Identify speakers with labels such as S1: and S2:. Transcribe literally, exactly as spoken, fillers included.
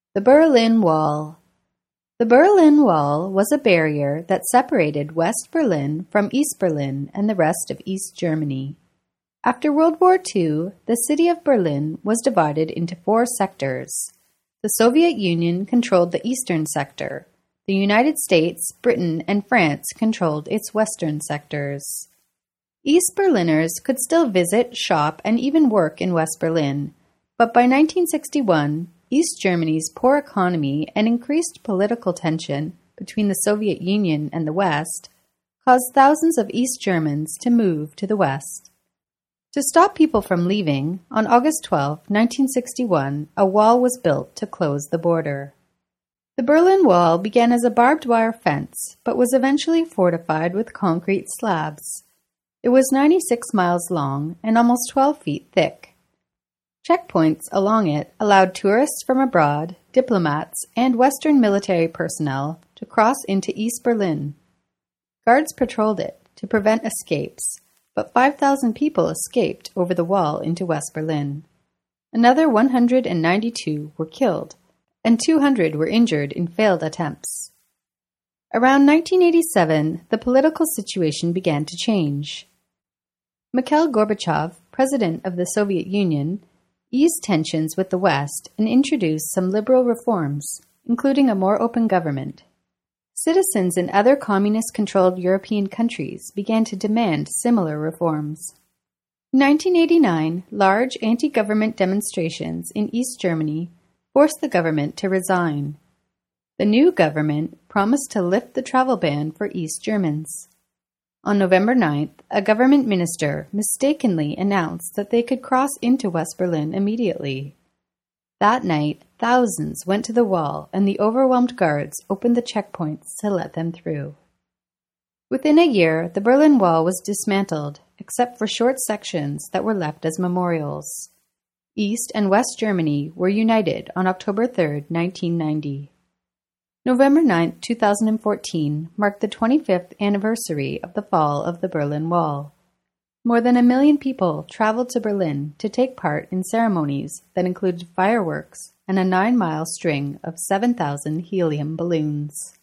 S1: The Berlin Wall. The Berlin Wall was a barrier that separated West Berlin from East Berlin and the rest of East Germany. After World War Two, the city of Berlin was divided into four sectors. The Soviet Union controlled the eastern sector. The United States, Britain, and France controlled its western sectors. East Berliners could still visit, shop, and even work in West Berlin, but by nineteen sixty-one, East Germany's poor economy and increased political tension between the Soviet Union and the West caused thousands of East Germans to move to the West. To stop people from leaving, on August twelfth, nineteen sixty-one, a wall was built to close the border. The Berlin Wall began as a barbed wire fence, but was eventually fortified with concrete slabs. It was ninety-six miles long and almost twelve feet thick. Checkpoints along it allowed tourists from abroad, diplomats, and Western military personnel to cross into East Berlin. Guards patrolled it to prevent escapes, but five thousand people escaped over the wall into West Berlin. Another one hundred ninety-two were killed, and two hundred were injured in failed attempts. Around nineteen eighty-seven, the political situation began to change. Mikhail Gorbachev, president of the Soviet Union, eased tensions with the West and introduced some liberal reforms, including a more open government. Citizens in other communist-controlled European countries began to demand similar reforms. In nineteen eighty-nine, large anti-government demonstrations in East Germany forced the government to resign. The new government promised to lift the travel ban for East Germans. On November ninth, a government minister mistakenly announced that they could cross into West Berlin immediately. That night, thousands went to the wall, and the overwhelmed guards opened the checkpoints to let them through. Within a year, the Berlin Wall was dismantled, except for short sections that were left as memorials. East and West Germany were united on October third, nineteen ninety. November ninth, two thousand fourteen marked the twenty-fifth anniversary of the fall of the Berlin Wall. More than a million people traveled to Berlin to take part in ceremonies that included fireworks and a nine-mile string of seven thousand helium balloons.